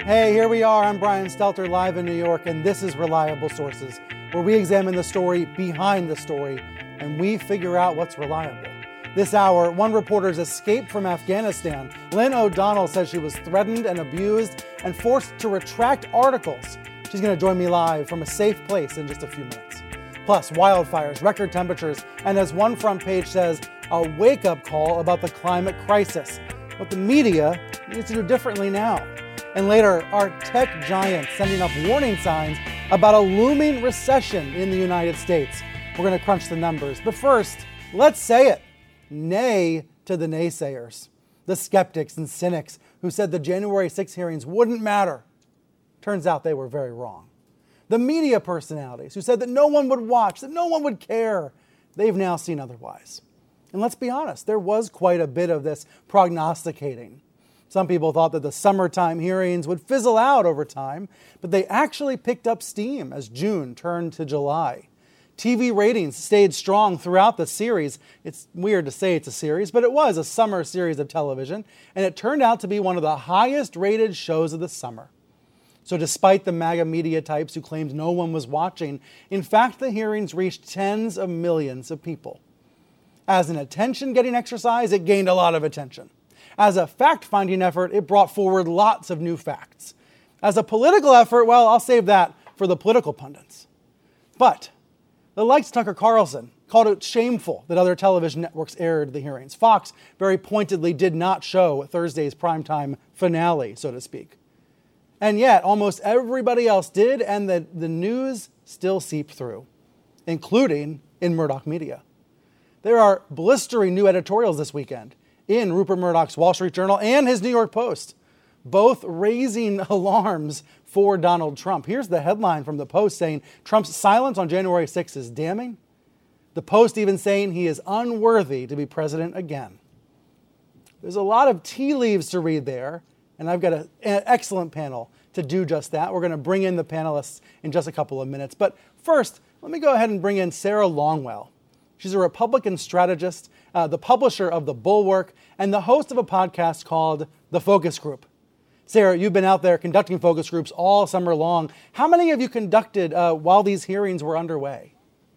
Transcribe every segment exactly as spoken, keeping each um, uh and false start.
Hey, here we are. I'm Brian Stelter, live in New York, and this is Reliable Sources, where we examine the story behind the story, and we figure out what's reliable. This hour, one reporter's escape from Afghanistan. Lynn O'Donnell says she was threatened and abused and forced to retract articles. She's going to join me live from a safe place in just a few minutes. Plus, wildfires, record temperatures, and as one front page says, a wake-up call about the climate crisis. What the media needs to do differently now. And later, our tech giants sending up warning signs about a looming recession in the United States. We're going to crunch the numbers. But first, let's say it. Nay to the naysayers, the skeptics and cynics who said the January sixth hearings wouldn't matter. Turns out they were very wrong. The media personalities who said that no one would watch, that no one would care, they've now seen otherwise. And let's be honest, there was quite a bit of this prognosticating. Some people thought that the summertime hearings would fizzle out over time, but they actually picked up steam as June turned to July. T V ratings stayed strong throughout the series. It's weird to say it's a series, but it was a summer series of television, and it turned out to be one of the highest rated shows of the summer. So despite the MAGA media types who claimed no one was watching, in fact, the hearings reached tens of millions of people. As an attention-getting exercise, it gained a lot of attention. As a fact-finding effort, it brought forward lots of new facts. As a political effort, well, I'll save that for the political pundits. But the likes Tucker Carlson called it shameful that other television networks aired the hearings. Fox very pointedly did not show Thursday's primetime finale, so to speak. And yet, almost everybody else did, and the, the news still seeped through, including in Murdoch Media. There are blistering new editorials this weekend in Rupert Murdoch's Wall Street Journal and his New York Post, both raising alarms for Donald Trump. Here's the headline from the Post saying Trump's silence on January sixth is damning. The Post even saying he is unworthy to be president again. There's a lot of tea leaves to read there, and I've got a, an excellent panel to do just that. We're going to bring in the panelists in just a couple of minutes. But first, let me go ahead and bring in Sarah Longwell. She's a Republican strategist, uh, the publisher of The Bulwark, and the host of a podcast called The Focus Group. Sarah, you've been out there conducting focus groups all summer long. How many have you conducted uh, while these hearings were underway?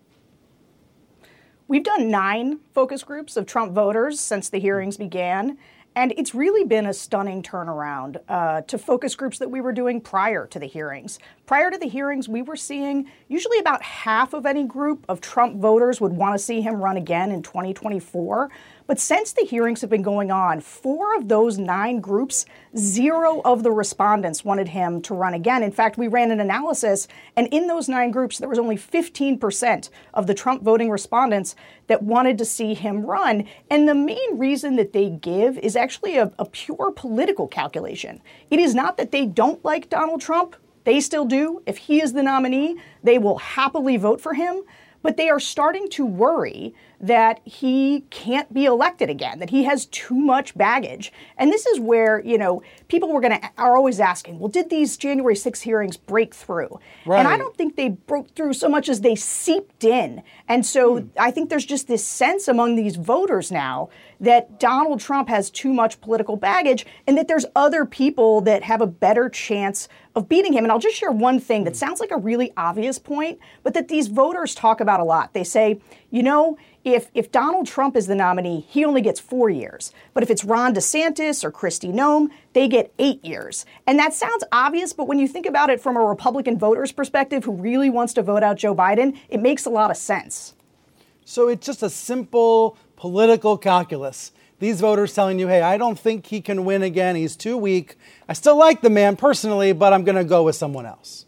We've done nine focus groups of Trump voters since the hearings began. And it's really been a stunning turnaround uh, to focus groups that we were doing prior to the hearings. Prior to the hearings, we were seeing usually about half of any group of Trump voters would want to see him run again in twenty twenty-four. But since the hearings have been going on, four of those nine groups, zero of the respondents wanted him to run again. In fact, we ran an analysis, and in those nine groups, there was only fifteen percent of the Trump voting respondents that wanted to see him run. And the main reason that they give is actually a, a pure political calculation. It is not that they don't like Donald Trump. They still do. If he is the nominee, they will happily vote for him. But they are starting to worry that he can't be elected again, that he has too much baggage. And this is where, you know, people were going to are always asking, well, did these January sixth hearings break through? Right. And I don't think they broke through so much as they seeped in. And so hmm. I think there's just this sense among these voters now that Donald Trump has too much political baggage and that there's other people that have a better chance of beating him. And I'll just share one thing that sounds like a really obvious point, but that these voters talk about a lot. They say, you know, if if Donald Trump is the nominee, he only gets four years. But if it's Ron DeSantis or Kristi Noem, they get eight years. And that sounds obvious, but when you think about it from a Republican voter's perspective who really wants to vote out Joe Biden, it makes a lot of sense. So it's just a simple political calculus. These voters telling you, hey, I don't think he can win again. He's too weak. I still like the man personally, but I'm going to go with someone else.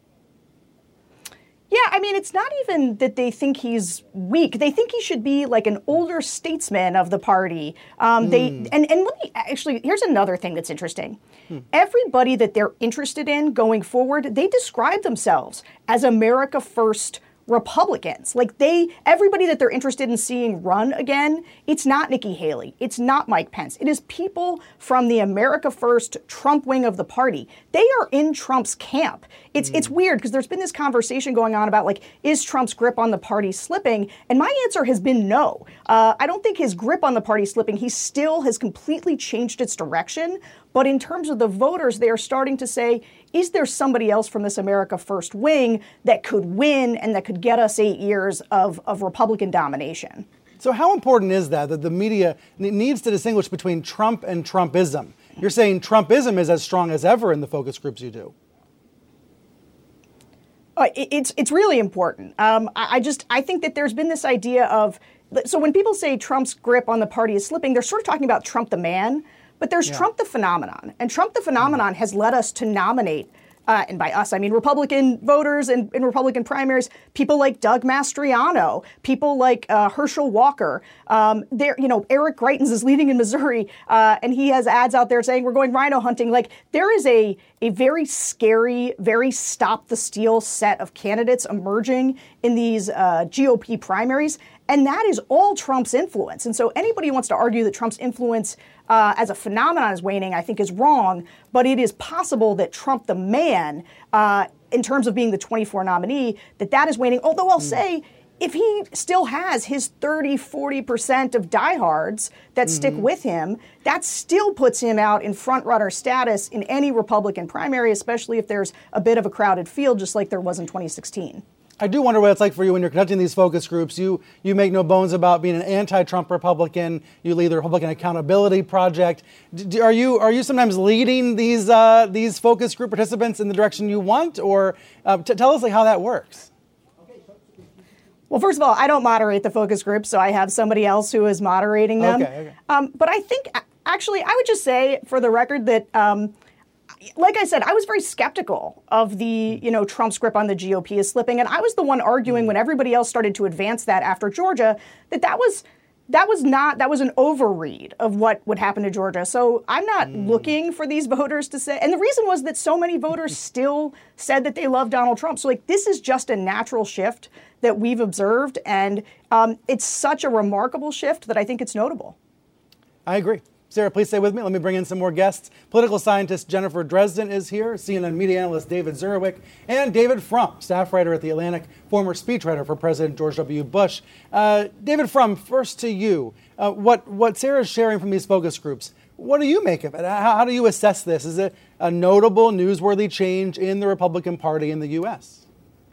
Yeah, I mean, it's not even that they think he's weak. They think he should be like an older statesman of the party. Um, mm. They and, and let me actually, here's another thing that's interesting. Hmm. Everybody that they're interested in going forward, they describe themselves as America First Republicans. Like they, everybody that they're interested in seeing run again, it's not Nikki Haley. It's not Mike Pence. It is people from the America First Trump wing of the party. They are in Trump's camp. It's mm. it's weird because there's been this conversation going on about like, is Trump's grip on the party slipping? And my answer has been no. Uh, I don't think his grip on the party is slipping. He still has completely changed its direction. But in terms of the voters, they are starting to say, is there somebody else from this America First wing that could win and that could get us eight years of, of Republican domination? So how important is that, that the media needs to distinguish between Trump and Trumpism? You're saying Trumpism is as strong as ever in the focus groups you do. Uh, it, it's it's really important. Um, I, I just I think that there's been this idea of, so when people say Trump's grip on the party is slipping, they're sort of talking about Trump the man, but there's yeah. Trump the phenomenon, and Trump the phenomenon mm-hmm. has led us to nominate. Uh, and by us, I mean Republican voters and in Republican primaries, people like Doug Mastriano, people like uh, Herschel Walker. Um, there, you know, Eric Greitens is leading in Missouri, uh, and he has ads out there saying we're going rhino hunting. Like there is a a very scary, very stop the steal set of candidates emerging in these uh, G O P primaries. And that is all Trump's influence. And so anybody who wants to argue that Trump's influence uh, as a phenomenon is waning, I think is wrong. But it is possible that Trump the man, uh, in terms of being the twenty-four nominee, that that is waning. Although I'll mm. say, if he still has his thirty, forty percent of diehards that mm-hmm. stick with him, that still puts him out in front runner status in any Republican primary, especially if there's a bit of a crowded field, just like there was in twenty sixteen. I do wonder what it's like for you when you're conducting these focus groups. You you make no bones about being an anti-Trump Republican. You lead the Republican Accountability Project. D- are you are you sometimes leading these uh, these focus group participants in the direction you want, or uh, t- tell us like how that works? Well, first of all, I don't moderate the focus groups, so I have somebody else who is moderating them. Okay, okay. Um, but I think actually, I would just say for the record that. Um, Like I said, I was very skeptical of the, you know, Trump's grip on the G O P is slipping. And I was the one arguing when everybody else started to advance that after Georgia, that that was that was not, that was an overread of what would happen to Georgia. So I'm not mm. looking for these voters to say, and the reason was that so many voters still said that they love Donald Trump. So like, this is just a natural shift that we've observed. And um, it's such a remarkable shift that I think it's notable. I agree. Sarah, please stay with me. Let me bring in some more guests. Political scientist Jennifer Dresden is here, C N N media analyst David Zurwick, and David Frum, staff writer at The Atlantic, former speechwriter for President George W. Bush. Uh, David Frum, first to you. Uh, what, what Sarah's sharing from these focus groups, what do you make of it? How, how do you assess this? Is it a notable, newsworthy change in the Republican Party in the U S?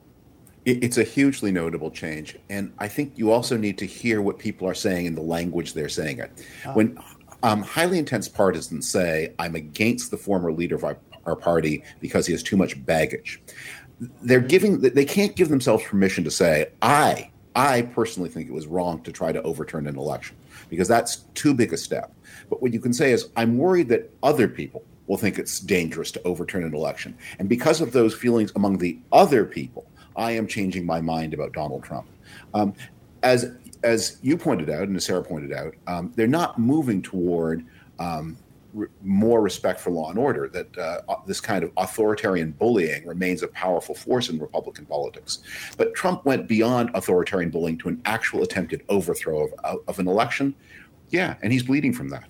It's a hugely notable change. And I think you also need to hear what people are saying in the language they're saying it. Uh, when Um, highly intense partisans say, I'm against the former leader of our, our party because he has too much baggage. They're giving, they can't give themselves permission to say, I, I personally think it was wrong to try to overturn an election, because that's too big a step. But what you can say is, I'm worried that other people will think it's dangerous to overturn an election. And because of those feelings among the other people, I am changing my mind about Donald Trump. Um, as As you pointed out, and as Sarah pointed out, um, they're not moving toward um, re- more respect for law and order, that uh, this kind of authoritarian bullying remains a powerful force in Republican politics. But Trump went beyond authoritarian bullying to an actual attempted overthrow of, of an election. Yeah, and he's bleeding from that.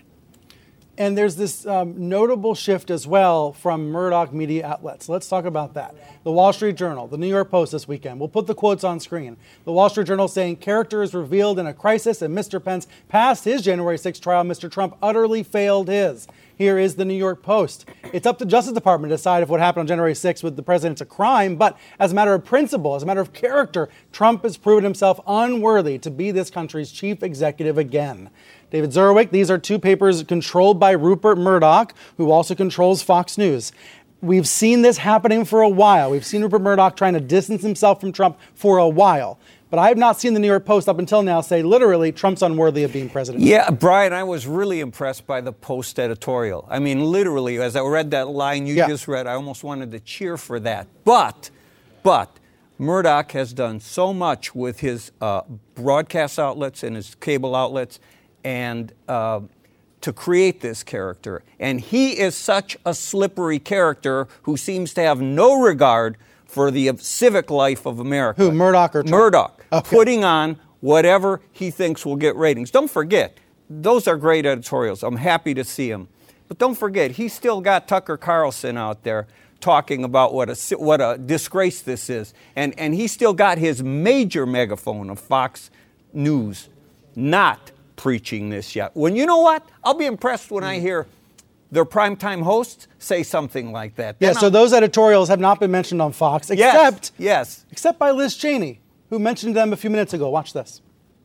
And there's this um, notable shift as well from Murdoch media outlets. Let's talk about that. The Wall Street Journal, the New York Post this weekend. We'll put the quotes on screen. The Wall Street Journal saying character is revealed in a crisis and Mister Pence passed his January sixth trial. Mister Trump utterly failed his. Here is the New York Post. It's up to the Justice Department to decide if what happened on January sixth with the president's a crime. But as a matter of principle, as a matter of character, Trump has proven himself unworthy to be this country's chief executive again. David Zurwick, these are two papers controlled by Rupert Murdoch, who also controls Fox News. We've seen this happening for a while. We've seen Rupert Murdoch trying to distance himself from Trump for a while. But I have not seen the New York Post up until now say literally Trump's unworthy of being president. Yeah, Brian, I was really impressed by the Post editorial. I mean, literally, as I read that line you yeah. just read, I almost wanted to cheer for that. But, but, Murdoch has done so much with his uh, broadcast outlets and his cable outlets and uh, to create this character. And he is such a slippery character who seems to have no regard for the civic life of America. Who, Murdoch or Trump? Murdoch, okay. Putting on whatever he thinks will get ratings. Don't forget, those are great editorials. I'm happy to see them. But don't forget, he's still got Tucker Carlson out there talking about what a what a disgrace this is. And, and he's still got his major megaphone of Fox News not preaching this yet. When you know what? I'll be impressed when I hear their primetime hosts say something like that. Yeah, Then so I'll- those editorials have not been mentioned on Fox, except, yes, yes. except by Liz Cheney, who mentioned them a few minutes ago. Watch this.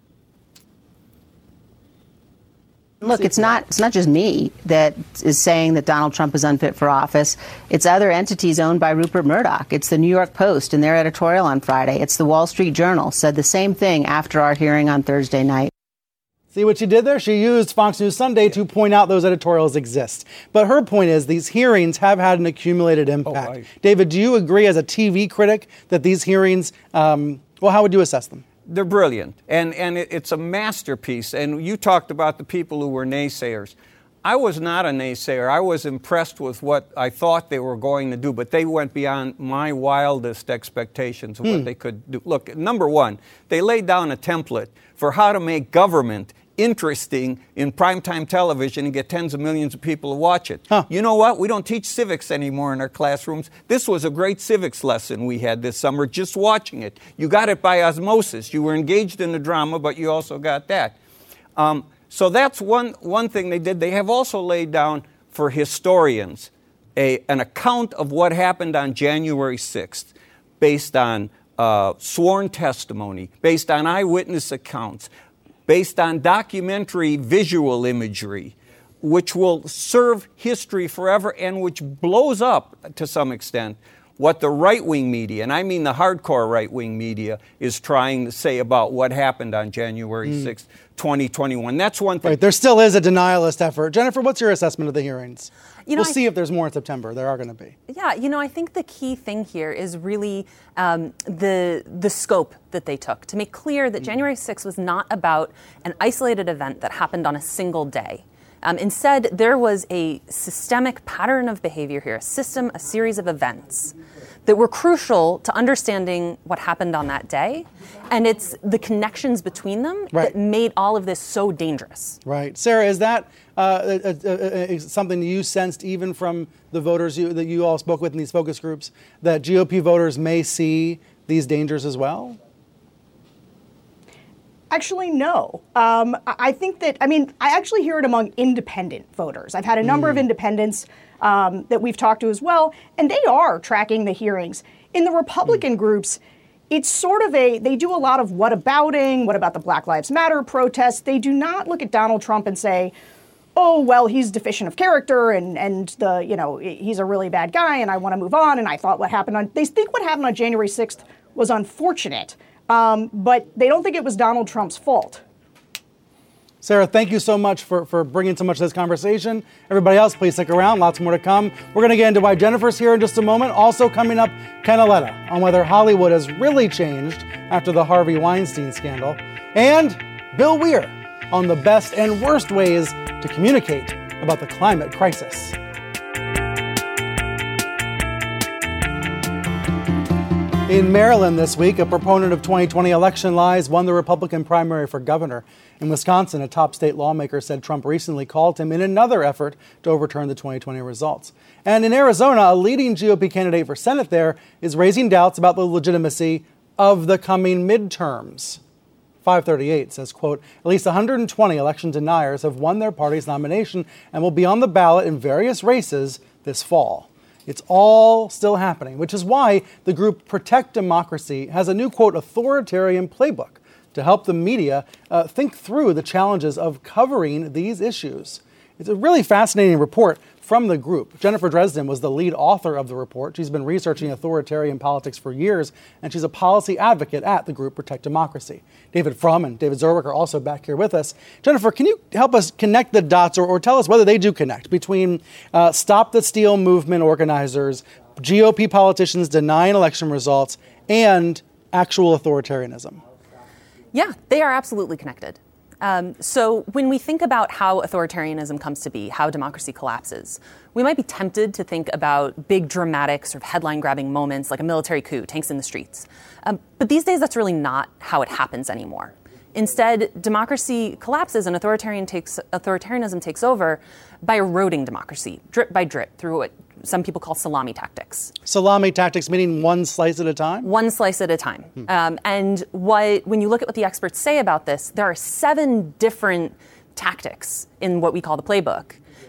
Look, it's not it's not just me that is saying that Donald Trump is unfit for office. It's other entities owned by Rupert Murdoch. It's the New York Post in their editorial on Friday. It's the Wall Street Journal said the same thing after our hearing on Thursday night. See what she did there? She used Fox News Sunday to point out those editorials exist. But her point is these hearings have had an accumulated impact. Oh, right. David, do you agree as a T V critic that these hearings, um, well, how would you assess them? They're brilliant, and, and it, it's a masterpiece. And you talked about the people who were naysayers. I was not a naysayer. I was impressed with what I thought they were going to do, but they went beyond my wildest expectations of Hmm. what they could do. Look, number one, they laid down a template for how to make government interesting in primetime television and get tens of millions of people to watch it. Huh. You know what? We don't teach civics anymore in our classrooms. This was a great civics lesson we had this summer, just watching it. You got it by osmosis. You were engaged in the drama, but you also got that. Um, so that's one, one thing they did. They have also laid down for historians a, an account of what happened on January sixth based on uh, sworn testimony, based on eyewitness accounts, based on documentary visual imagery, which will serve history forever and which blows up, to some extent, what the right-wing media, and I mean the hardcore right-wing media, is trying to say about what happened on January sixth, twenty twenty-one. That's one thing. Right, there still is a denialist effort. Jennifer, what's your assessment of the hearings? You know, we'll I- see if there's more in September. There are going to be. Yeah, you know, I think the key thing here is really um, the the scope that they took to make clear that January sixth was not about an isolated event that happened on a single day. Um, instead, there was a systemic pattern of behavior here, a system, a series of events that were crucial to understanding what happened on that day. And it's the connections between them Right. that made all of this so dangerous. Right. Sarah, is that uh, a, a, a, something you sensed even from the voters you, that you all spoke with in these focus groups, that G O P voters may see these dangers as well? Actually, no. Um, I I think that, I mean, I actually hear it among independent voters. I've had a number of independents um, that we've talked to as well, and they are tracking the hearings. In the Republican groups, it's sort of a, they do a lot of whatabouting, what about the Black Lives Matter protests? They do not look at Donald Trump and say, oh, well, he's deficient of character and, and the, you know, he's a really bad guy and I want to move on. And I thought what happened on, they think what happened on January sixth was unfortunate. Um, but they don't think it was Donald Trump's fault. Sarah, thank you so much for, for bringing so much to this conversation. Everybody else, please stick around. Lots more to come. We're going to get into why Jennifer's here in just a moment. Also coming up, Ken Auletta on whether Hollywood has really changed after the Harvey Weinstein scandal. And Bill Weir on the best and worst ways to communicate about the climate crisis. In Maryland this week, a proponent of twenty twenty election lies won the Republican primary for governor. In Wisconsin, a top state lawmaker said Trump recently called him in another effort to overturn the twenty twenty results. And in Arizona, a leading G O P candidate for Senate there is raising doubts about the legitimacy of the coming midterms. five thirty-eight says, quote, at least one hundred twenty election deniers have won their party's nomination and will be on the ballot in various races this fall. It's all still happening, which is why the group Protect Democracy has a new, quote, authoritarian playbook to help the media uh, think through the challenges of covering these issues. It's a really fascinating report from the group. Jennifer Dresden was the lead author of the report. She's been researching authoritarian politics for years, and she's a policy advocate at the group Protect Democracy. David Frum and David Zerwick are also back here with us. Jennifer, can you help us connect the dots or, or tell us whether they do connect between uh, Stop the Steal movement organizers, G O P politicians denying election results, and actual authoritarianism? Yeah, they are absolutely connected. Um, so when we think about how authoritarianism comes to be, how democracy collapses, we might be tempted to think about big, dramatic, sort of headline-grabbing moments like a military coup, tanks in the streets. Um, but these days, that's really not how it happens anymore. Instead, democracy collapses and authoritarian takes, authoritarianism takes over by eroding democracy, drip by drip, through what some people call salami tactics. Salami tactics meaning one slice at a time? One slice at a time. Hmm. Um, and what, when you look at what the experts say about this, there are seven different tactics in what we call the playbook.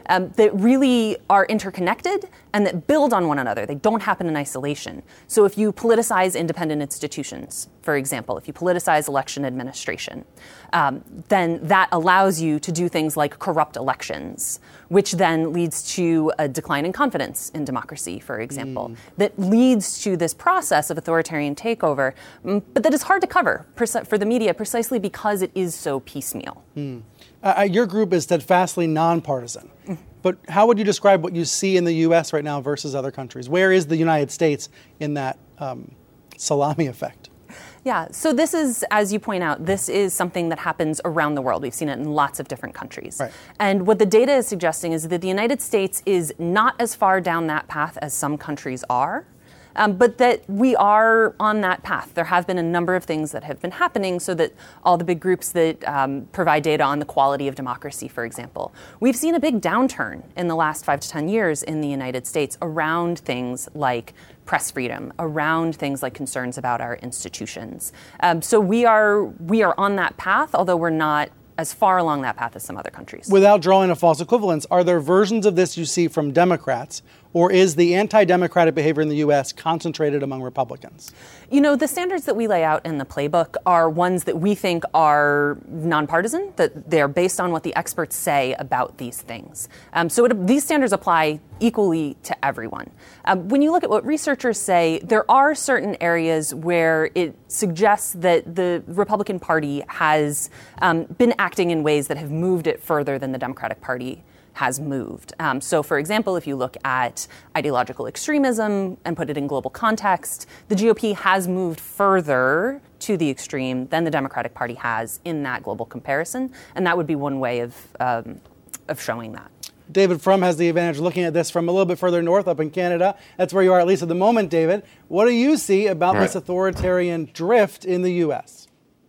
um, that really are interconnected and that build on one another. They don't happen in isolation. So if you politicize independent institutions, for example, if you politicize election administration, um, then that allows you to do things like corrupt elections, which then leads to a decline in confidence in democracy, for example, mm. that leads to this process of authoritarian takeover, but that is hard to cover for the media precisely because it is so piecemeal. Mm. Uh, your group is steadfastly nonpartisan. Mm. But how would you describe what you see in the U S right now versus other countries? Where is the United States in that um, salami effect? Yeah, so this is, as you point out, this is something that happens around the world. We've seen it in lots of different countries. Right. And what the data is suggesting is that the United States is not as far down that path as some countries are. Um, but that we are on that path. There have been a number of things that have been happening so that all the big groups that um, provide data on the quality of democracy, for example, we've seen a big downturn in the last five to ten years in the United States around things like press freedom, around things like concerns about our institutions. Um, so we are we are on that path, although we're not as far along that path as some other countries. Without drawing a false equivalence, are there versions of this you see from Democrats, or is the anti-democratic behavior in the U S concentrated among Republicans? You know, the standards that we lay out in the playbook are ones that we think are nonpartisan, that they're based on what the experts say about these things. Um, so it, these standards apply equally to everyone. Um, when you look at what researchers say, there are certain areas where it suggests that the Republican Party has um, been acting in ways that have moved it further than the Democratic Party has moved. Um, so, for example, if you look at ideological extremism and put it in global context, the G O P has moved further to the extreme than the Democratic Party has in that global comparison, and that would be one way of um, of showing that. David Frum has the advantage of looking at this from a little bit further north up in Canada. That's where you are, at least at the moment, David. What do you see about right. this authoritarian drift in the U S?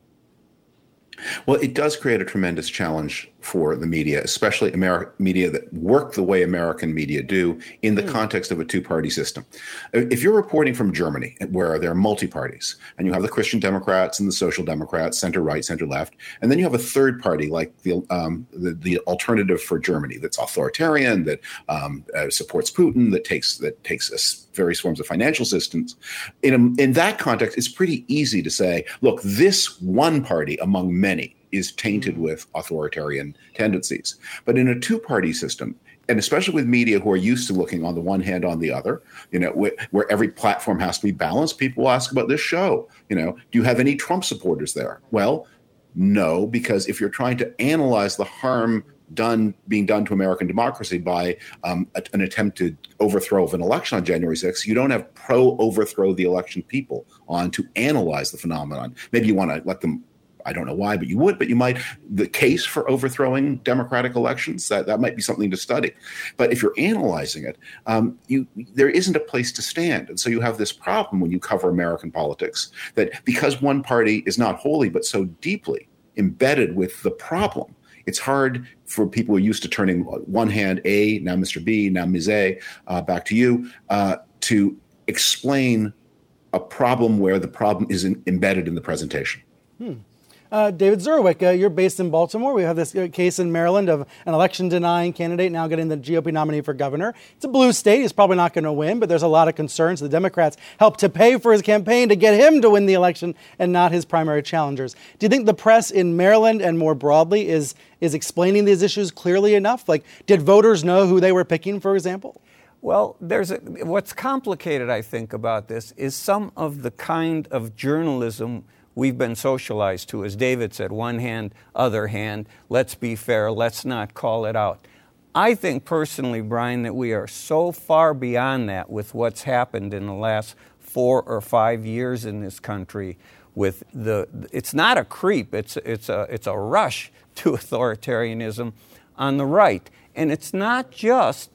Well, it does create a tremendous challenge for the media, especially Ameri- media that work the way American media do in the mm. context of a two-party system. If you're reporting from Germany, where there are multi-parties, and you have the Christian Democrats and the Social Democrats, center-right, center-left, and then you have a third party like the um, the, the Alternative for Germany that's authoritarian, that um, uh, supports Putin, that takes that takes us various forms of financial assistance. In a, in that context, it's pretty easy to say, look, this one party among many is tainted with authoritarian tendencies. But in a two-party system, and especially with media who are used to looking on the one hand on the other, you know, wh- where every platform has to be balanced, people ask about this show, you know, do you have any Trump supporters there? Well, no, because if you're trying to analyze the harm done being done to American democracy by um, a, an attempted overthrow of an election on January sixth, you don't have pro-overthrow the election people on to analyze the phenomenon. Maybe you want to let them, I don't know why, but you would, but you might, the case for overthrowing democratic elections, that, that might be something to study. But if you're analyzing it, um, you there isn't a place to stand. And so you have this problem when you cover American politics, that because one party is not wholly, but so deeply embedded with the problem, it's hard for people who are used to turning one hand A, now Mister B, now Miz A, uh, back to you, uh, to explain a problem where the problem is in, embedded in the presentation. Hmm. Uh, David Zurwick, uh, you're based in Baltimore. We have this uh, case in Maryland of an election-denying candidate now getting the G O P nominee for governor. It's a blue state. He's probably not going to win, but there's a lot of concerns. The Democrats helped to pay for his campaign to get him to win the election and not his primary challengers. Do you think the press in Maryland and more broadly is is explaining these issues clearly enough? Like, did voters know who they were picking, for example? Well, there's a, what's complicated, I think, about this is some of the kind of journalism we've been socialized to, as David said, one hand, other hand, let's be fair, let's not call it out. I think personally, Brian, that we are so far beyond that with what's happened in the last four or five years in this country with the, it's not a creep, it's, it's, a, it's a rush to authoritarianism on the right. And it's not just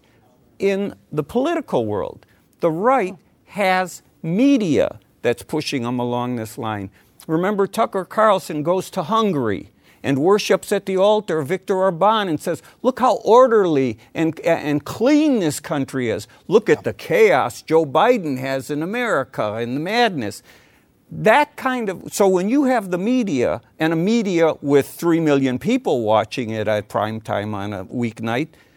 in the political world. The right has media that's pushing them along this line. Remember, Tucker Carlson goes to Hungary and worships at the altar of Viktor Orban and says, look how orderly and, and clean this country is. Look at the chaos Joe Biden has in America and the madness. That kind of, so when you have the media, and a media with three million people watching it at prime time on a weeknight,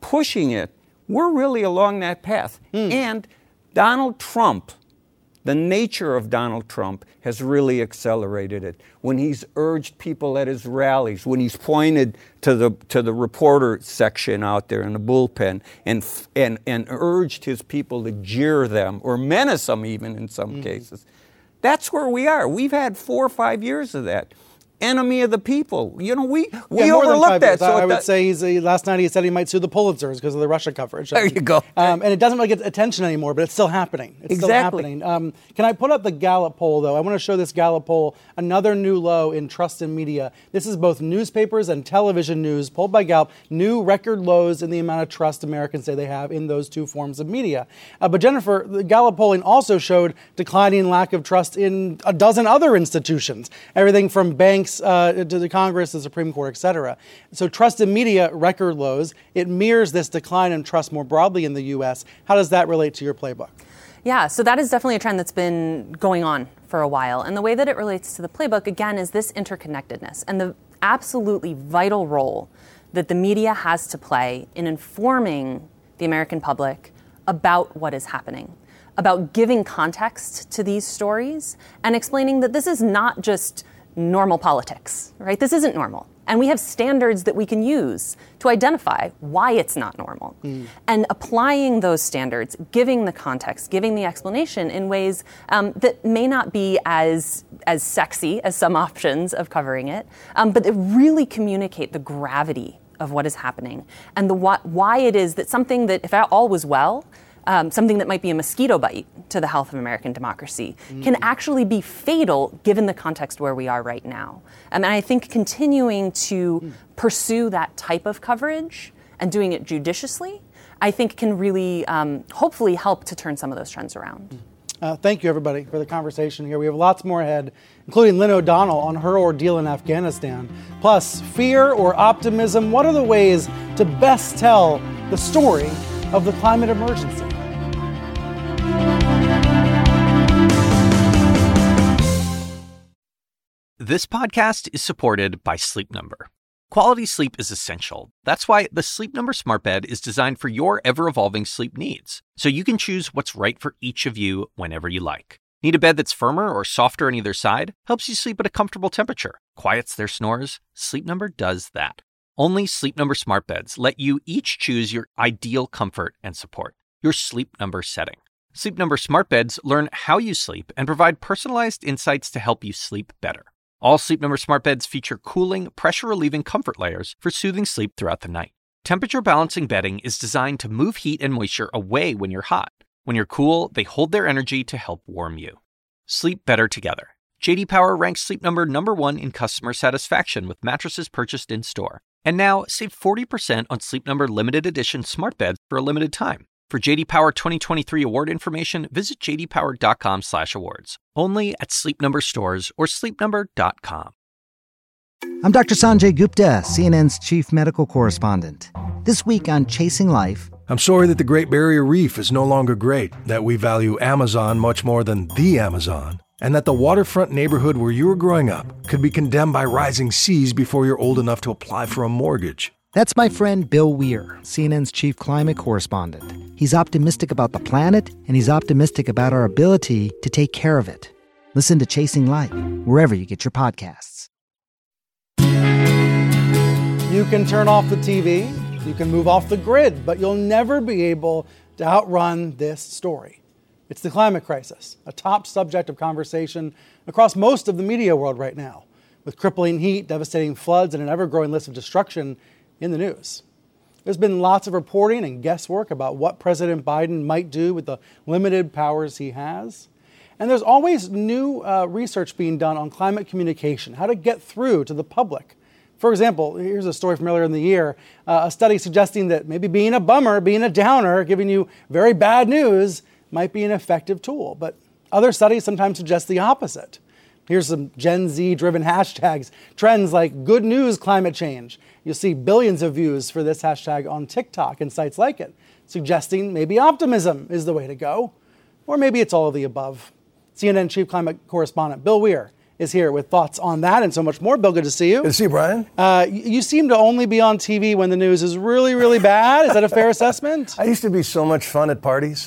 pushing it, we're really along that path. Mm. And Donald Trump, the nature of Donald Trump has really accelerated it. When he's urged people at his rallies, when he's pointed to the to the reporter section out there in the bullpen and and and urged his people to jeer them or menace them even in some mm. cases. That's where we are. We've had four or five years of that. Enemy of the people. You know, we, we yeah, overlooked that. So I would that, say he's he, last night he said he might sue the Pulitzers because of the Russia coverage. There you go. Um, and it doesn't really get attention anymore, but it's still happening. It's exactly. still happening. Um, can I put up the Gallup poll, though? I want to show this Gallup poll, another new low in trust in media. This is both newspapers and television news, polled by Gallup, new record lows in the amount of trust Americans say they have in those two forms of media. Uh, but Jennifer, the Gallup polling also showed declining lack of trust in a dozen other institutions, everything from banks uh, to the Congress, the Supreme Court, et cetera. So trust in media, record lows. It mirrors this decline in trust more broadly in the U S. How does that relate to your playbook? Yeah, so that is definitely a trend that's been going on for a while. And the way that it relates to the playbook, again, is this interconnectedness and the absolutely vital role that the media has to play in informing the American public about what is happening, about giving context to these stories and explaining that this is not just normal politics, right? This isn't normal. And we have standards that we can use to identify why it's not normal. Mm. And applying those standards, giving the context, giving the explanation in ways um, that may not be as as sexy as some options of covering it, um, but that really communicate the gravity of what is happening and the wh- why it is that something that, if all was well, Um, something that might be a mosquito bite to the health of American democracy mm. can actually be fatal given the context where we are right now. Um, and I think continuing to mm. pursue that type of coverage and doing it judiciously, I think can really um, hopefully help to turn some of those trends around. Mm. Uh, thank you, everybody, for the conversation here. We have lots more ahead, including Lynn O'Donnell on her ordeal in Afghanistan. Plus, fear or optimism, what are the ways to best tell the story of the climate emergency? This podcast is supported by Sleep Number. Quality sleep is essential. That's why the Sleep Number Smart Bed is designed for your ever-evolving sleep needs, so you can choose what's right for each of you whenever you like. Need a bed that's firmer or softer on either side? Helps you sleep at a comfortable temperature. Quiets their snores? Sleep Number does that. Only Sleep Number Smart Beds let you each choose your ideal comfort and support, your Sleep Number setting. Sleep Number Smart Beds learn how you sleep and provide personalized insights to help you sleep better. All Sleep Number Smart Beds feature cooling, pressure-relieving comfort layers for soothing sleep throughout the night. Temperature-balancing bedding is designed to move heat and moisture away when you're hot. When you're cool, they hold their energy to help warm you. Sleep better together. J D Power ranks Sleep Number number one in customer satisfaction with mattresses purchased in-store. And now, save forty percent on Sleep Number limited edition smart beds for a limited time. For J D Power twenty twenty-three award information, visit j d power dot com slash awards. Only at Sleep Number stores or sleep number dot com. I'm Doctor Sanjay Gupta, C N N's chief medical correspondent. This week on Chasing Life... I'm sorry that the Great Barrier Reef is no longer great, that we value Amazon much more than the Amazon, and that the waterfront neighborhood where you were growing up could be condemned by rising seas before you're old enough to apply for a mortgage. That's my friend Bill Weir, C N N's chief climate correspondent. He's optimistic about the planet, and he's optimistic about our ability to take care of it. Listen to Chasing Life, wherever you get your podcasts. You can turn off the T V, you can move off the grid, but you'll never be able to outrun this story. It's the climate crisis, a top subject of conversation across most of the media world right now, with crippling heat, devastating floods, and an ever-growing list of destruction in the news. There's been lots of reporting and guesswork about what President Biden might do with the limited powers he has. And there's always new uh, research being done on climate communication, how to get through to the public. For example, here's a story from earlier in the year, uh, a study suggesting that maybe being a bummer, being a downer, giving you very bad news might be an effective tool. But other studies sometimes suggest the opposite. Here's some Gen Z-driven hashtags, trends like good news climate change. You'll see billions of views for this hashtag on TikTok and sites like it, suggesting maybe optimism is the way to go. Or maybe it's all of the above. C N N chief climate correspondent Bill Weir is here with thoughts on that and so much more. Bill, good to see you. Good to see you, Brian. Uh, you, you seem to only be on T V when the news is really, really bad. Is that a fair assessment? I used to be so much fun at parties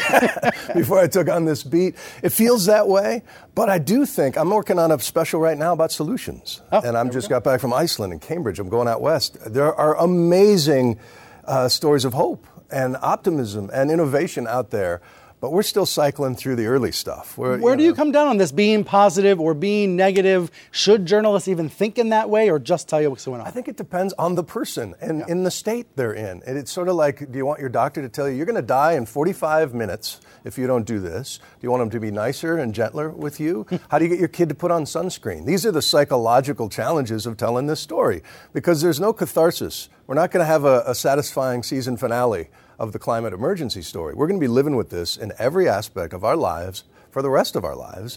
before I took on this beat. It feels that way, but I do think I'm working on a special right now about solutions. Oh, and I'm just got back from Iceland and Cambridge. I'm going out west. There are amazing uh, stories of hope and optimism and innovation out there. But we're still cycling through the early stuff. We're, Where you do know, you come down on this, being positive or being negative? Should journalists even think in that way or just tell you what's going on? I think it depends on the person and Yeah. in the state they're in. And it's sort of like, do you want your doctor to tell you, you're going to die in forty-five minutes if you don't do this? Do you want them to be nicer and gentler with you? How do you get your kid to put on sunscreen? These are the psychological challenges of telling this story because there's no catharsis. We're not going to have a, a satisfying season finale of the climate emergency story. We're going to be living with this in every aspect of our lives for the rest of our lives.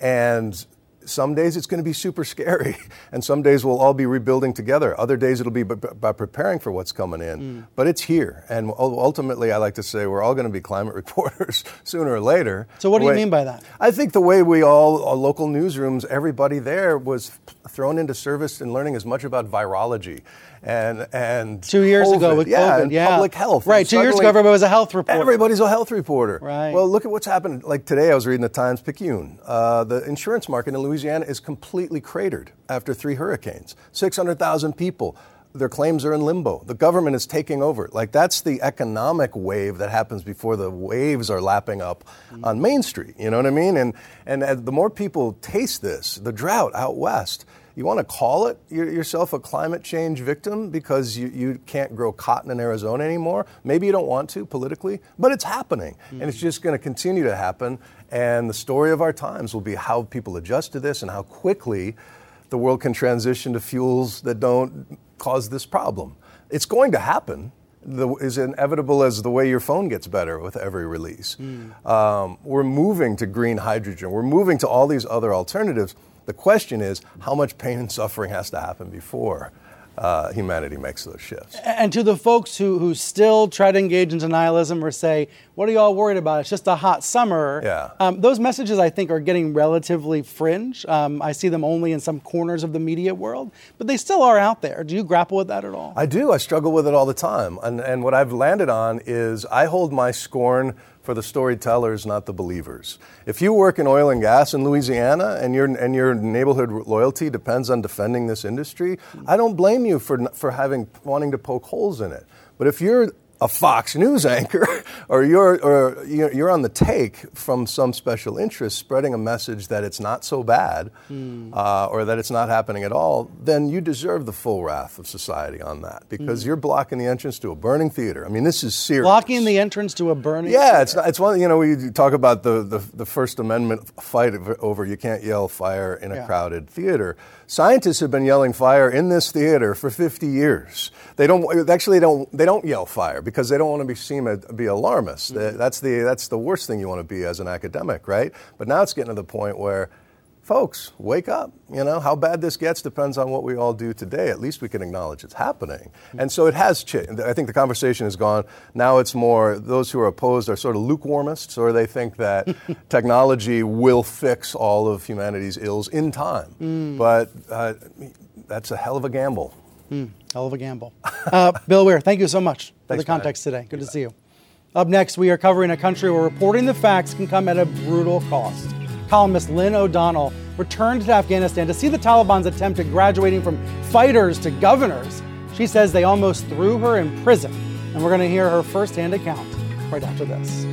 And some days it's going to be super scary, and some days we'll all be rebuilding together. Other days it'll be b- by preparing for what's coming in. Mm. But it's here, and ultimately I like to say we're all going to be climate reporters sooner or later. So what do way, you mean by that? I think the way we all, our local newsrooms, everybody there was thrown into service and learning as much about virology. And and two years COVID, ago with yeah, COVID, and yeah, public health. Right, two years ago everybody was a health reporter. Everybody's a health reporter. Right. Well, look at what's happened. Like today, I was reading the Times-Picayune. Uh, the insurance market in Louisiana is completely cratered after three hurricanes. Six hundred thousand people. Their claims are in limbo. The government is taking over. Like that's the economic wave that happens before the waves are lapping up mm. on Main Street. You know what I mean? And and uh, the more people taste this, the drought out west. You want to call it yourself a climate change victim because you, you can't grow cotton in Arizona anymore. Maybe you don't want to politically, but it's happening. Mm-hmm. And it's just going to continue to happen. And the story of our times will be how people adjust to this and how quickly the world can transition to fuels that don't cause this problem. It's going to happen. The, is inevitable as the way your phone gets better with every release. Mm. Um, we're moving to green hydrogen. We're moving to all these other alternatives. The question is, how much pain and suffering has to happen before uh, humanity makes those shifts? And to the folks who, who still try to engage in denialism or say, what are you all worried about? It's just a hot summer. Yeah. Um, those messages, I think, are getting relatively fringe. Um, I see them only in some corners of the media world, but they still are out there. Do you grapple with that at all? I do. I struggle with it all the time. And, and what I've landed on is I hold my scorn for the storytellers, not the believers. If you work in oil and gas in Louisiana and your and your neighborhood loyalty depends on defending this industry, I don't blame you for for having wanting to poke holes in it. But if you're a Fox News anchor, or you're or you're on the take from some special interest spreading a message that it's not so bad, mm. uh, or that it's not happening at all, then you deserve the full wrath of society on that because mm. you're blocking the entrance to a burning theater. I mean, this is serious. Blocking the entrance to a burning yeah, theater. it's not, it's one. You know, we talk about the, the the First Amendment fight over you can't yell fire in a yeah. crowded theater. Scientists have been yelling fire in this theater for fifty years. They don't actually they don't they don't yell fire because they don't want to be seen to be alarmists. Mm-hmm. That's the that's the worst thing you want to be as an academic, right? But now it's getting to the point where, folks, wake up. You know, how bad this gets depends on what we all do today. At least we can acknowledge it's happening. Mm-hmm. And so it has changed. I think the conversation has gone. Now it's more those who are opposed are sort of lukewarmists, or they think that technology will fix all of humanity's ills in time. Mm. But uh, that's a hell of a gamble. Mm, hell of a gamble. Uh, Bill Weir, thank you so much for Thanks, the context man. today. Good you to bet. see you. Up next, we are covering a country where reporting the facts can come at a brutal cost. Columnist Lynn O'Donnell returned to Afghanistan to see the Taliban's attempt at graduating from fighters to governors. She says they almost threw her in prison, and we're going to hear her firsthand account right after this.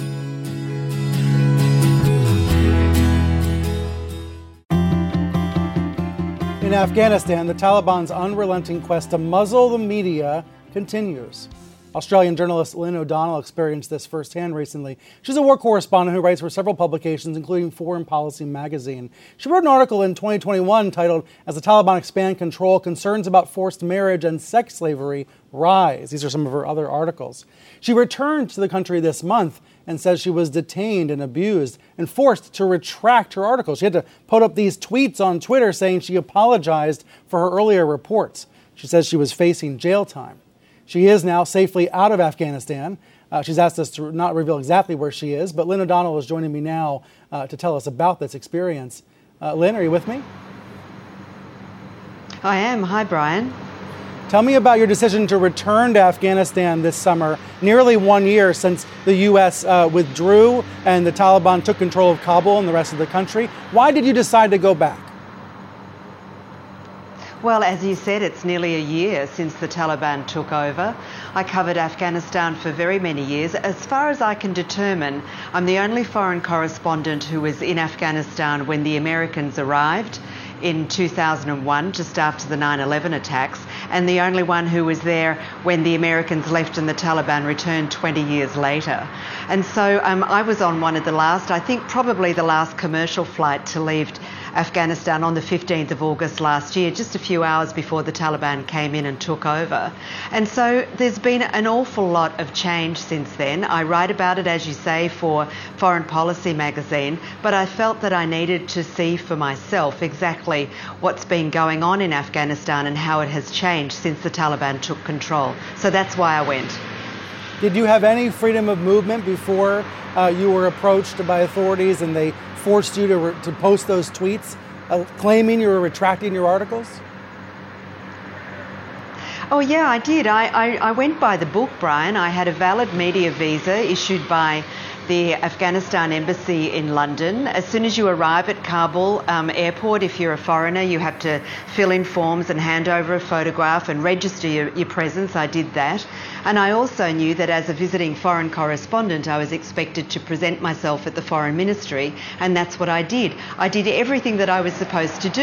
In Afghanistan, the Taliban's unrelenting quest to muzzle the media continues. Australian journalist Lynn O'Donnell experienced this firsthand recently. She's a war correspondent who writes for several publications, including Foreign Policy magazine. She wrote an article in twenty twenty-one titled, "As the Taliban Expand Control, Concerns About Forced Marriage and Sex Slavery Rise." These are some of her other articles. She returned to the country this month and says she was detained and abused and forced to retract her articles. She had to put up these tweets on Twitter saying she apologized for her earlier reports. She says she was facing jail time. She is now safely out of Afghanistan. Uh, she's asked us to not reveal exactly where she is, but Lynn O'Donnell is joining me now uh, to tell us about this experience. Uh, Lynn, are you with me? I am. Hi, Brian. Tell me about your decision to return to Afghanistan this summer, nearly one year since the U S uh, withdrew and the Taliban took control of Kabul and the rest of the country. Why did you decide to go back? Well, as you said, it's nearly a year since the Taliban took over. I covered Afghanistan for very many years. As far as I can determine, I'm the only foreign correspondent who was in Afghanistan when the Americans arrived in two thousand one, just after the nine eleven attacks, and the only one who was there when the Americans left and the Taliban returned twenty years later. And so um, I was on one of the last, I think probably the last commercial flight to leave Afghanistan on the fifteenth of August last year, just a few hours before the Taliban came in and took over. And so there's been an awful lot of change since then. I write about it, as you say, for Foreign Policy magazine, but I felt that I needed to see for myself exactly what's been going on in Afghanistan and how it has changed since the Taliban took control. So that's why I went. Did you have any freedom of movement before uh, you were approached by authorities and they forced you to, re- to post those tweets uh, claiming you were retracting your articles? Oh, yeah, I did. I, I, I went by the book, Brian. I had a valid media visa issued by the Afghanistan Embassy in London. As soon as you arrive at Kabul um, airport, if you're a foreigner, you have to fill in forms and hand over a photograph and register your, your presence. I did that. And I also knew that as a visiting foreign correspondent, I was expected to present myself at the Foreign Ministry, and that's what I did. I did everything that I was supposed to do.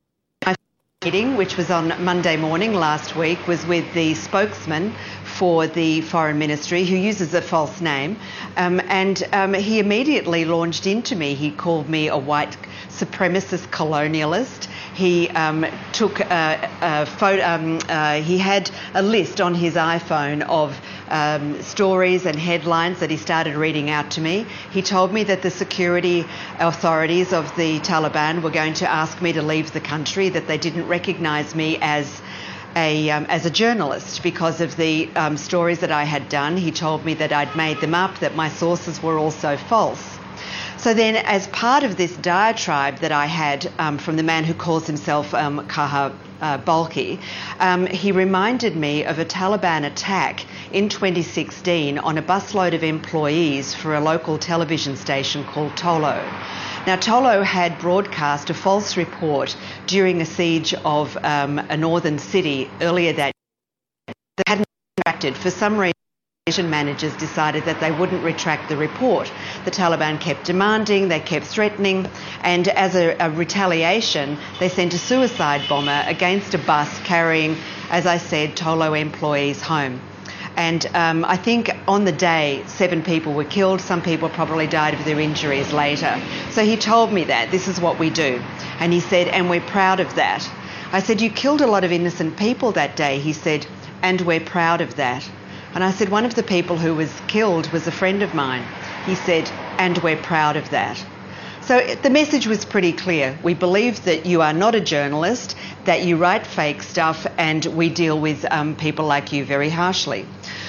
My meeting, which was on Monday morning last week, was with the spokesman for the Foreign Ministry, who uses a false name, um, and um, he immediately launched into me. He called me a white supremacist colonialist. He um, took a, a photo, um, uh, he had a list on his iPhone of um, stories and headlines that he started reading out to me. He told me that the security authorities of the Taliban were going to ask me to leave the country, that they didn't recognise me as A, um, as a journalist because of the um, stories that I had done. He told me that I'd made them up, that my sources were also false. So then, as part of this diatribe that I had um, from the man who calls himself um, Kaha uh, Balki, um, he reminded me of a Taliban attack in twenty sixteen on a busload of employees for a local television station called Tolo. Now, Tolo had broadcast a false report during a siege of um, a northern city earlier that year that hadn't been retracted. For some reason, television managers decided that they wouldn't retract the report. The Taliban kept demanding, they kept threatening, and as a, a retaliation, they sent a suicide bomber against a bus carrying, as I said, Tolo employees home. And um, I think on the day, seven people were killed. Some people probably died of their injuries later. So he told me that, this is what we do. And he said, and we're proud of that. I said, you killed a lot of innocent people that day. He said, and we're proud of that. And I said, one of the people who was killed was a friend of mine. He said, and we're proud of that. So the message was pretty clear. We believe that you are not a journalist, that you write fake stuff, and we deal with um, people like you very harshly.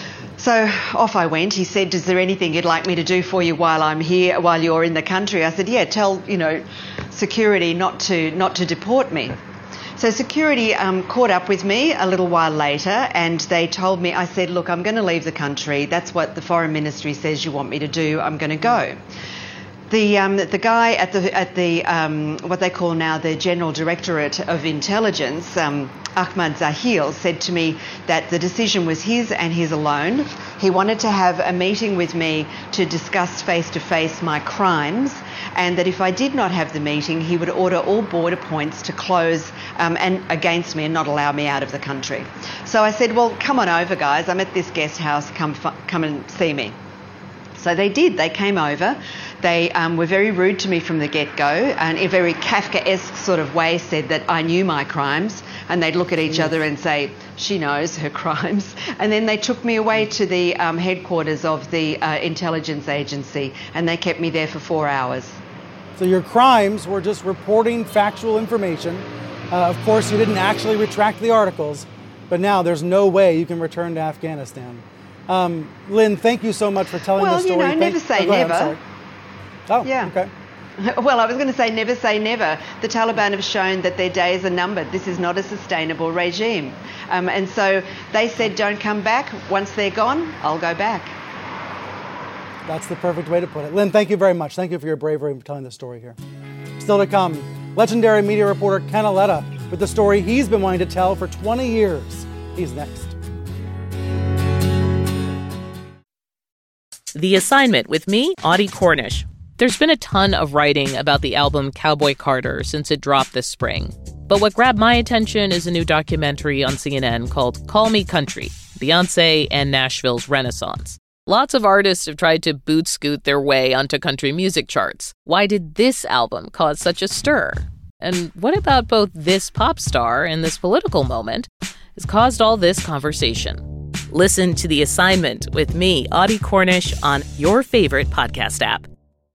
So off I went. He said, is there anything you'd like me to do for you while I'm here, while you're in the country? I said, yeah, tell, you know, security not to not to deport me. So security um, caught up with me a little while later, and they told me, I said, look, I'm going to leave the country. That's what the Foreign Ministry says you want me to do. I'm going to go. The um, the guy at the at the um, what they call now the General Directorate of Intelligence, um, Ahmad Zahil, said to me that the decision was his and his alone. He wanted to have a meeting with me to discuss face to face my crimes, and that if I did not have the meeting, he would order all border points to close um, and against me and not allow me out of the country. So I said, well, come on over, guys. I'm at this guest house. Come come and see me. So they did. They came over. They um, were very rude to me from the get-go, and in a very Kafkaesque sort of way said that I knew my crimes, and they'd look at each other and say, she knows her crimes. And then they took me away to the um, headquarters of the uh, intelligence agency, and they kept me there for four hours. So your crimes were just reporting factual information. Uh, of course, you didn't actually retract the articles, but now there's no way you can return to Afghanistan. Um, Lynn, thank you so much for telling well, the story. Well, you know, thank- never say oh, go ahead, never. I'm sorry. Oh, yeah. okay. Well, I was going to say never say never. The Taliban have shown that their days are numbered. This is not a sustainable regime. Um, and so they said, don't come back. Once they're gone, I'll go back. That's the perfect way to put it. Lynn, thank you very much. Thank you for your bravery in telling this story here. Still to come, legendary media reporter Ken Auletta with the story he's been wanting to tell for twenty years. He's next. The Assignment with me, Audie Cornish. There's been a ton of writing about the album Cowboy Carter since it dropped this spring. But what grabbed my attention is a new documentary on C N N called Call Me Country, Beyonce and Nashville's Renaissance. Lots of artists have tried to boot scoot their way onto country music charts. Why did this album cause such a stir? And what about both this pop star and this political moment has caused all this conversation? Listen to The Assignment with me, Audie Cornish, on your favorite podcast app.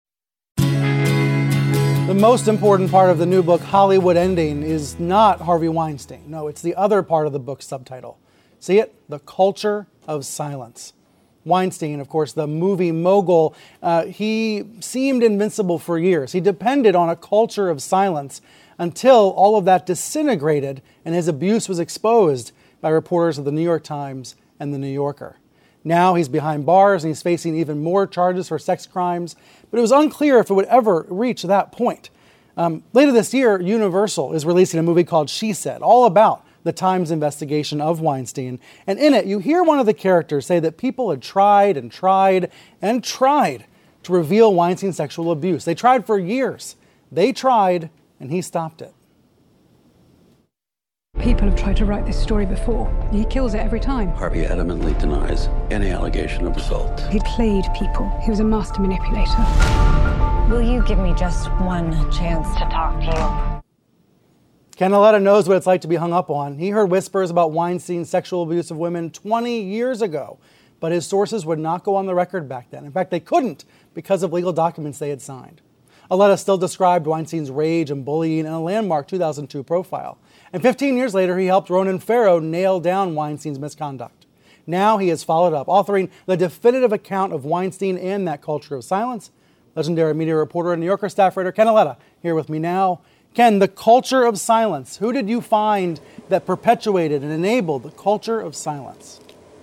The most important part of the new book, Hollywood Ending, is not Harvey Weinstein. No, it's the other part of the book's subtitle. See it? The Culture of Silence. Weinstein, of course, the movie mogul, uh, he seemed invincible for years. He depended on a culture of silence until all of that disintegrated and his abuse was exposed by reporters of the New York Times and the New Yorker. Now he's behind bars and he's facing even more charges for sex crimes, but it was unclear if it would ever reach that point. Um, later this year, Universal is releasing a movie called She Said, all about the Times investigation of Weinstein. And in it, you hear one of the characters say that people had tried and tried and tried to reveal Weinstein's sexual abuse. They tried for years. They tried, and he stopped it. People have tried to write this story before. He kills it every time. Harvey adamantly denies any allegation of assault. He played people. He was a master manipulator. Will you give me just one chance to talk to you? Ken Auletta knows what it's like to be hung up on. He heard whispers about Weinstein's sexual abuse of women twenty years ago, but his sources would not go on the record back then. In fact, they couldn't because of legal documents they had signed. Auletta still described Weinstein's rage and bullying in a landmark two thousand two profile. And fifteen years later, he helped Ronan Farrow nail down Weinstein's misconduct. Now he has followed up, authoring the definitive account of Weinstein and that culture of silence. Legendary media reporter and New Yorker staff writer Ken Auletta here with me now. Ken, the culture of silence. Who did you find that perpetuated and enabled the culture of silence?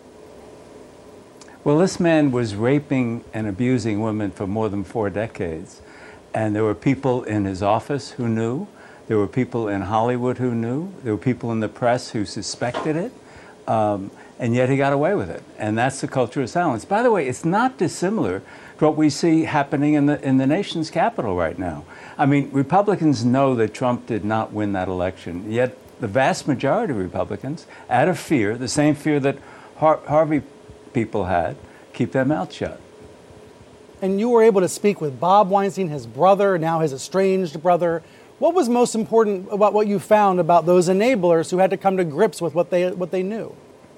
Well, this man was raping and abusing women for more than four decades. And there were people in his office who knew. There were people in Hollywood who knew. There were people in the press who suspected it. Um, and yet he got away with it. And that's the culture of silence. By the way, it's not dissimilar to what we see happening in the, in the nation's capital right now. I mean, Republicans know that Trump did not win that election, yet the vast majority of Republicans, out of fear, the same fear that Har- Harvey people had, keep their mouth shut. And you were able to speak with Bob Weinstein, his brother, now his estranged brother. What was most important about what you found about those enablers who had to come to grips with what they what they knew?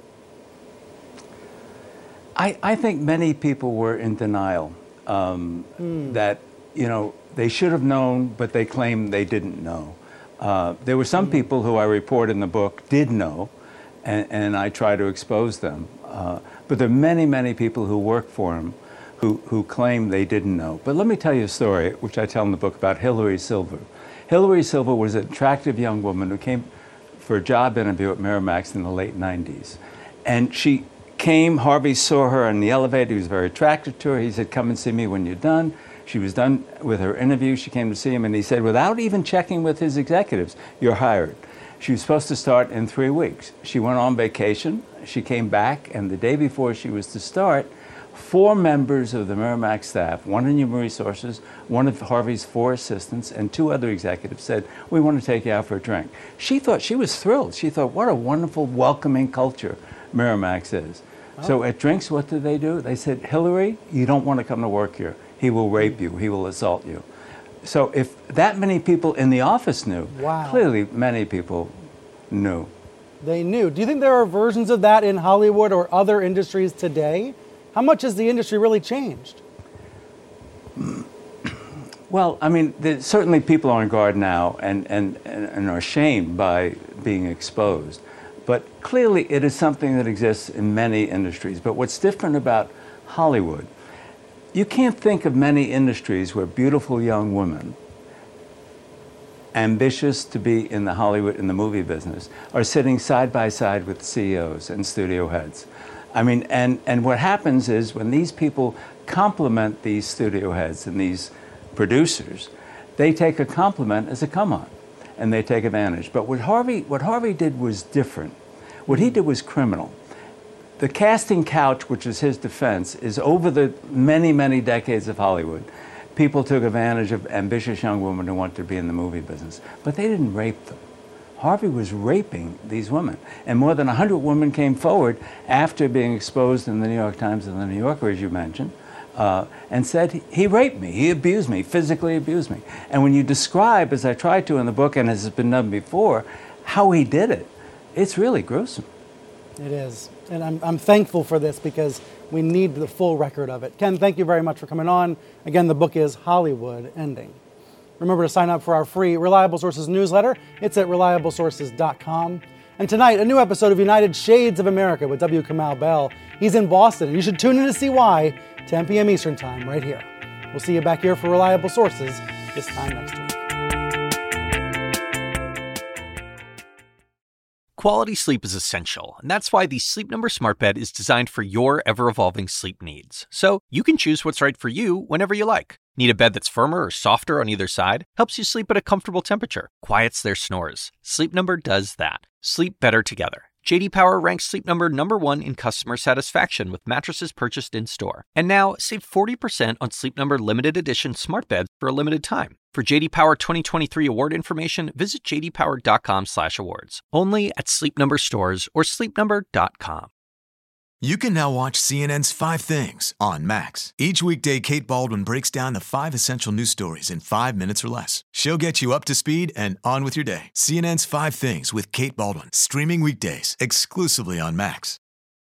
I, I think many people were in denial um, mm. that, you know, they should have known, but they claimed they didn't know. Uh, there were some mm. people who I report in the book did know, and, and I try to expose them. Uh, but there are many, many people who work for him who, who claim they didn't know. But let me tell you a story, which I tell in the book, about Hillary Silver. Hillary Silver was an attractive young woman who came for a job interview at Miramax in the late nineties. And she came, Harvey saw her in the elevator, he was very attracted to her. He said, come and see me when you're done. She was done with her interview, she came to see him, and he said, without even checking with his executives, you're hired. She was supposed to start in three weeks. She went on vacation, she came back, and the day before she was to start, four members of the Miramax staff, one in human resources, one of Harvey's four assistants, and two other executives said, we want to take you out for a drink. She thought, she was thrilled. She thought, what a wonderful, welcoming culture Miramax is. Oh. So at drinks, what did they do? They said, Hillary, you don't want to come to work here. He will rape you. He will assault you. So if that many people in the office knew, wow. Clearly many people knew. They knew. Do you think there are versions of that in Hollywood or other industries today? How much has the industry really changed? Well, I mean, certainly people are on guard now and, and, and are shamed by being exposed. But clearly it is something that exists in many industries. But what's different about Hollywood, you can't think of many industries where beautiful young women, ambitious to be in the Hollywood, in the movie business, are sitting side by side with C E Os and studio heads. I mean, and, and what happens is when these people compliment these studio heads and these producers, they take a compliment as a come-on, and they take advantage. But what Harvey, what Harvey did was different. What he did was criminal. The casting couch, which is his defense, is over the many, many decades of Hollywood. People took advantage of ambitious young women who wanted to be in the movie business, but they didn't rape them. Harvey was raping these women, and more than one hundred women came forward after being exposed in the New York Times and the New Yorker, as you mentioned, uh, and said, he raped me, he abused me, physically abused me. And when you describe, as I tried to in the book and as has been done before, how he did it, it's really gruesome. It is. And I'm, I'm thankful for this because we need the full record of it. Ken, thank you very much for coming on. Again, the book is Hollywood Ending. Remember to sign up for our free Reliable Sources newsletter. It's at reliable sources dot com. And tonight, a new episode of United Shades of America with W. Kamau Bell. He's in Boston, and you should tune in to see why, ten p.m. Eastern Time, right here. We'll see you back here for Reliable Sources this time next week. Quality sleep is essential, and that's why the Sleep Number Smart Bed is designed for your ever-evolving sleep needs. So you can choose what's right for you whenever you like. Need a bed that's firmer or softer on either side? Helps you sleep at a comfortable temperature. Quiets their snores. Sleep Number does that. Sleep better together. J D Power ranks Sleep Number number one in customer satisfaction with mattresses purchased in-store. And now, save forty percent on Sleep Number limited edition smart beds for a limited time. For J D Power twenty twenty-three award information, visit j d power dot com slash awards. Only at Sleep Number stores or sleep number dot com. You can now watch C N N's Five Things on Max. Each weekday, Kate Baldwin breaks down the five essential news stories in five minutes or less. She'll get you up to speed and on with your day. C N N's Five Things with Kate Baldwin, streaming weekdays exclusively on Max.